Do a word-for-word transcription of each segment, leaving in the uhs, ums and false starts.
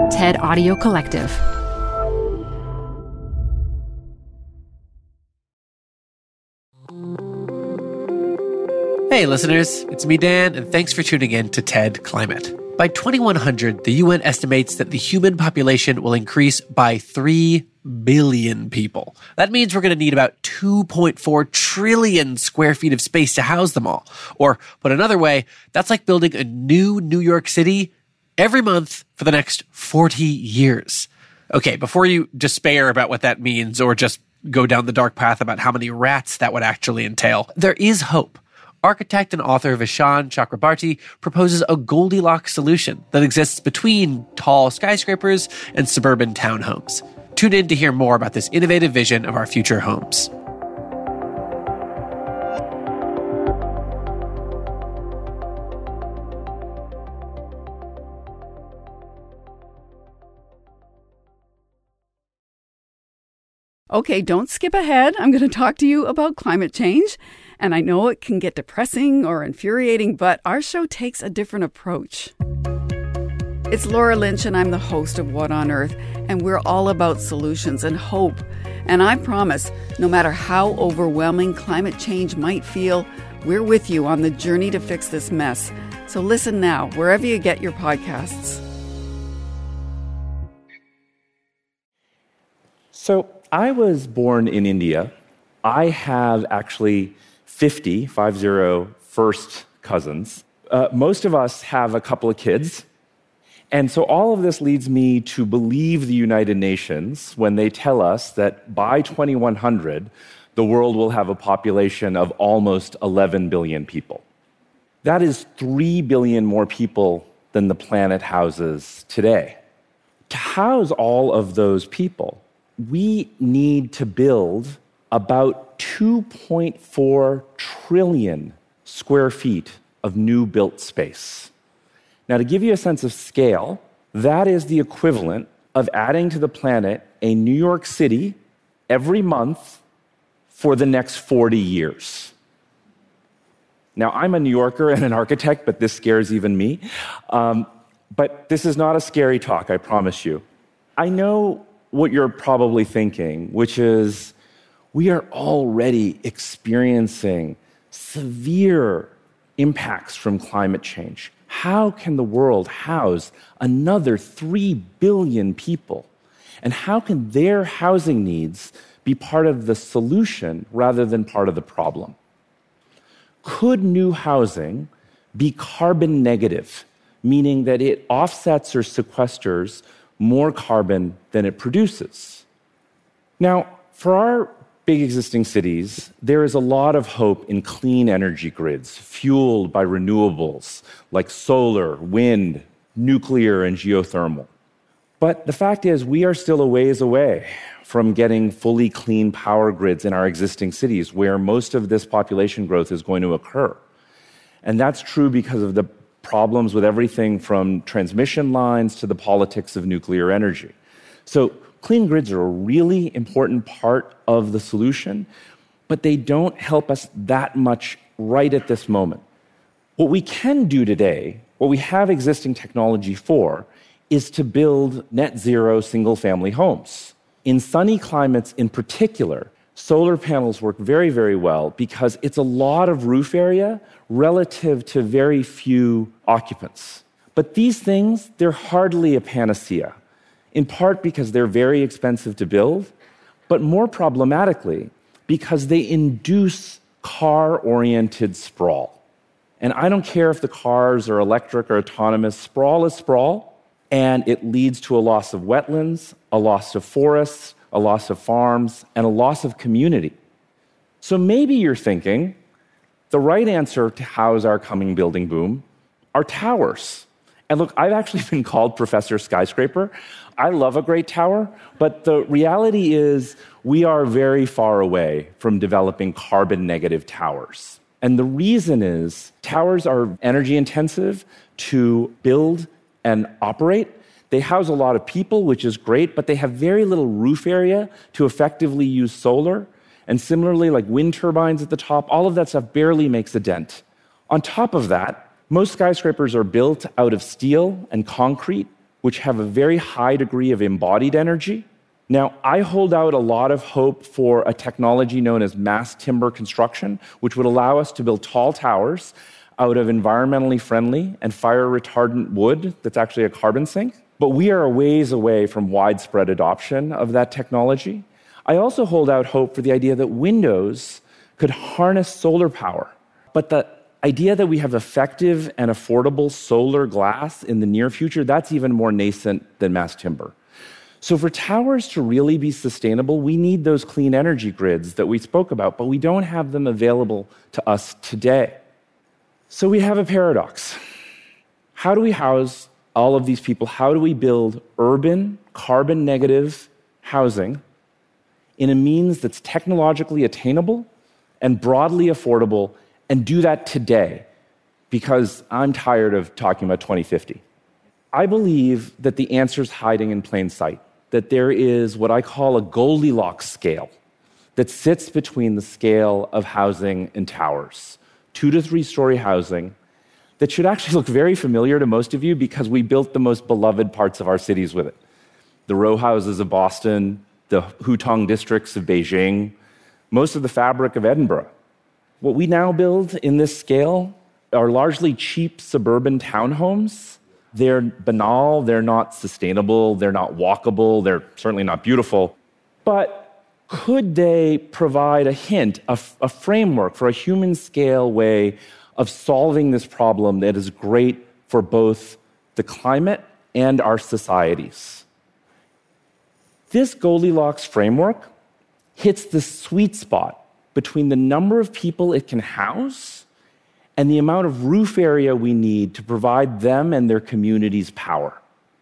TED Audio Collective. Hey listeners, it's me Dan, and thanks for tuning in to TED Climate. By twenty-one hundred, the U N estimates that the human population will increase by three billion people. That means we're going to need about two point four trillion square feet of space to house them all. Or, put another way, that's like building a new New York City every month for the next forty years. Okay, before you despair about what that means or just go down the dark path about how many rats that would actually entail, there is hope. Architect and author Vishaan Chakrabarti proposes a Goldilocks solution that exists between tall skyscrapers and suburban townhomes. Tune in to hear more about this innovative vision of our future homes. Okay, don't skip ahead. I'm going to talk to you about climate change. And I know it can get depressing or infuriating, but our show takes a different approach. It's Laura Lynch, and I'm the host of What on Earth, and we're all about solutions and hope. And I promise, no matter how overwhelming climate change might feel, we're with you on the journey to fix this mess. So listen now, wherever you get your podcasts. So I was born in India. I have actually fifty, five zero, first cousins. Uh, most of us have a couple of kids. And so all of this leads me to believe the United Nations when they tell us that by twenty-one hundred, the world will have a population of almost eleven billion people. That is three billion more people than the planet houses today. To house all of those people, we need to build about two point four trillion square feet of new built space. Now, to give you a sense of scale, that is the equivalent of adding to the planet a New York City every month for the next forty years. Now, I'm a New Yorker and an architect, but this scares even me. Um, but this is not a scary talk, I promise you. I know what you're probably thinking, which is, we are already experiencing severe impacts from climate change. How can the world house another three billion people? And how can their housing needs be part of the solution rather than part of the problem? Could new housing be carbon negative, meaning that it offsets or sequesters more carbon than it produces? Now, for our big existing cities, there is a lot of hope in clean energy grids fueled by renewables like solar, wind, nuclear, and geothermal. But the fact is, we are still a ways away from getting fully clean power grids in our existing cities where most of this population growth is going to occur. And that's true because of the problems with everything from transmission lines to the politics of nuclear energy. So clean grids are a really important part of the solution, but they don't help us that much right at this moment. What we can do today, what we have existing technology for, is to build net zero single-family homes. In sunny climates in particular, solar panels work very, very well because it's a lot of roof area relative to very few occupants. But these things, they're hardly a panacea, in part because they're very expensive to build, but more problematically, because they induce car-oriented sprawl. And I don't care if the cars are electric or autonomous, sprawl is sprawl, and it leads to a loss of wetlands, a loss of forests, a loss of farms, and a loss of community. So maybe you're thinking, the right answer to house our coming building boom are towers. And look, I've actually been called Professor Skyscraper. I love a great tower, but the reality is we are very far away from developing carbon-negative towers. And the reason is towers are energy intensive to build and operate. They house a lot of people, which is great, but they have very little roof area to effectively use solar. And similarly, like wind turbines at the top, all of that stuff barely makes a dent. On top of that, most skyscrapers are built out of steel and concrete, which have a very high degree of embodied energy. Now, I hold out a lot of hope for a technology known as mass timber construction, which would allow us to build tall towers out of environmentally friendly and fire retardant wood that's actually a carbon sink. But we are a ways away from widespread adoption of that technology. I also hold out hope for the idea that windows could harness solar power. But the idea that we have effective and affordable solar glass in the near future, that's even more nascent than mass timber. So for towers to really be sustainable, we need those clean energy grids that we spoke about, but we don't have them available to us today. So we have a paradox. How do we house all of these people? How do we build urban, carbon-negative housing in a means that's technologically attainable and broadly affordable, and do that today? Because I'm tired of talking about twenty fifty. I believe that the answer is hiding in plain sight, that there is what I call a Goldilocks scale that sits between the scale of housing and towers, two to three story housing that should actually look very familiar to most of you because we built the most beloved parts of our cities with it. The row houses of Boston, the Hutong districts of Beijing, most of the fabric of Edinburgh. What we now build in this scale are largely cheap suburban townhomes. They're banal, they're not sustainable, they're not walkable, they're certainly not beautiful. But could they provide a hint, a, a framework for a human scale way of solving this problem that is great for both the climate and our societies? This Goldilocks framework hits the sweet spot between the number of people it can house and the amount of roof area we need to provide them and their communities power.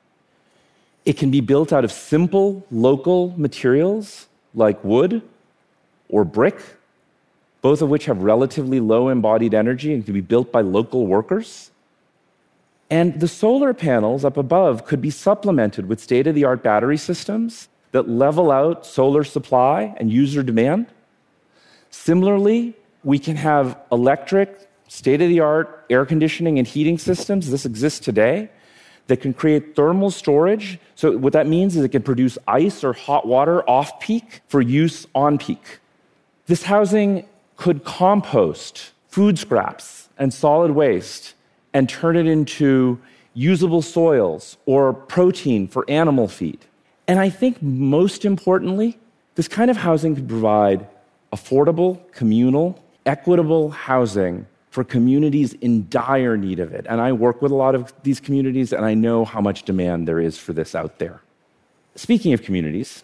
It can be built out of simple, local materials like wood or brick, both of which have relatively low embodied energy and can be built by local workers. And the solar panels up above could be supplemented with state-of-the-art battery systems that level out solar supply and user demand. Similarly, we can have electric, state-of-the-art air conditioning and heating systems, this exists today, that can create thermal storage. So what that means is it can produce ice or hot water off-peak for use on-peak. This housing could compost food scraps and solid waste and turn it into usable soils or protein for animal feed. And I think most importantly, this kind of housing could provide affordable, communal, equitable housing for communities in dire need of it. And I work with a lot of these communities, and I know how much demand there is for this out there. Speaking of communities,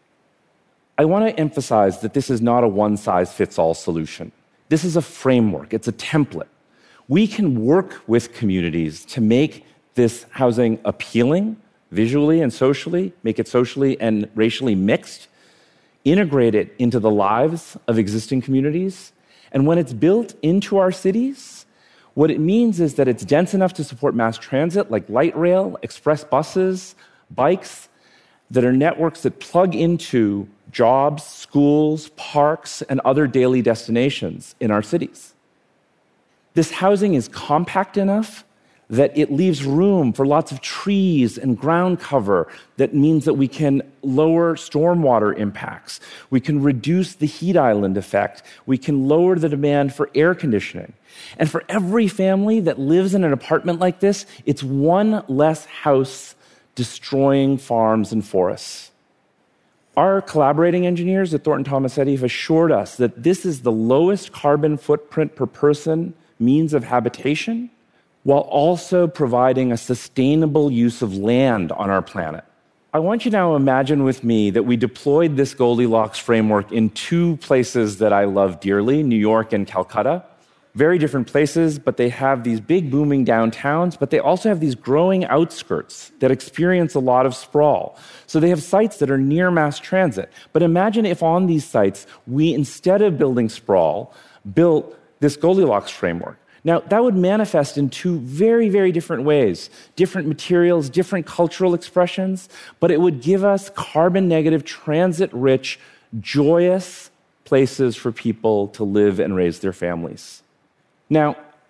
I want to emphasize that this is not a one-size-fits-all solution. This is a framework. It's a template. We can work with communities to make this housing appealing, visually and socially, make it socially and racially mixed, integrate it into the lives of existing communities. And when it's built into our cities, what it means is that it's dense enough to support mass transit like light rail, express buses, bikes, that are networks that plug into jobs, schools, parks, and other daily destinations in our cities. This housing is compact enough that it leaves room for lots of trees and ground cover. That means that we can lower stormwater impacts. We can reduce the heat island effect. We can lower the demand for air conditioning. And for every family that lives in an apartment like this, it's one less house destroying farms and forests. Our collaborating engineers at Thornton Tomasetti have assured us that this is the lowest carbon footprint per person means of habitation, while also providing a sustainable use of land on our planet. I want you now to imagine with me that we deployed this Goldilocks framework in two places that I love dearly, New York and Calcutta. Very different places, but they have these big booming downtowns, but they also have these growing outskirts that experience a lot of sprawl. So they have sites that are near mass transit. But imagine if on these sites, we, instead of building sprawl, built this Goldilocks framework. Now, that would manifest in two very, very different ways, different materials, different cultural expressions, but it would give us carbon-negative, transit-rich, joyous places for people to live and raise their families. Now,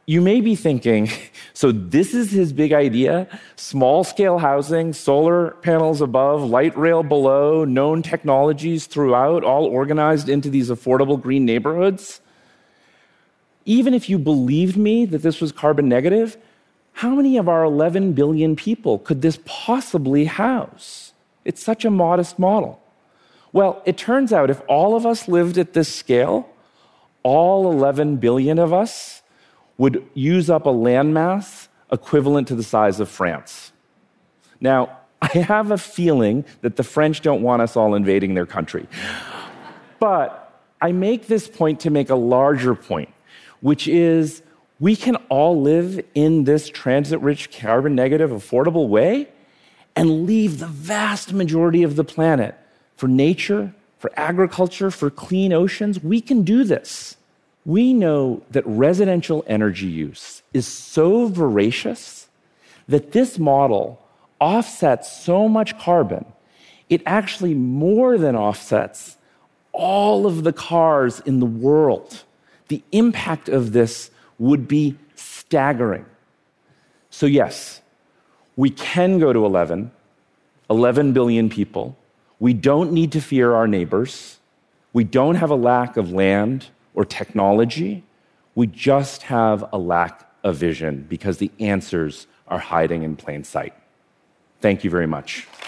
you may be thinking, so this is his big idea? Small-scale housing, solar panels above, light rail below, known technologies throughout, all organized into these affordable green neighborhoods? Even if you believed me that this was carbon negative, how many of our eleven billion people could this possibly house? It's such a modest model. Well, it turns out if all of us lived at this scale, all eleven billion of us would use up a landmass equivalent to the size of France. Now, I have a feeling that the French don't want us all invading their country. But I make this point to make a larger point, which is we can all live in this transit-rich, carbon-negative, affordable way and leave the vast majority of the planet for nature, for agriculture, for clean oceans. We can do this. We know that residential energy use is so voracious that this model offsets so much carbon, it actually more than offsets all of the cars in the world. The impact of this would be staggering. So yes, we can go to eleven, eleven billion people. We don't need to fear our neighbors. We don't have a lack of land or technology. We just have a lack of vision because the answers are hiding in plain sight. Thank you very much.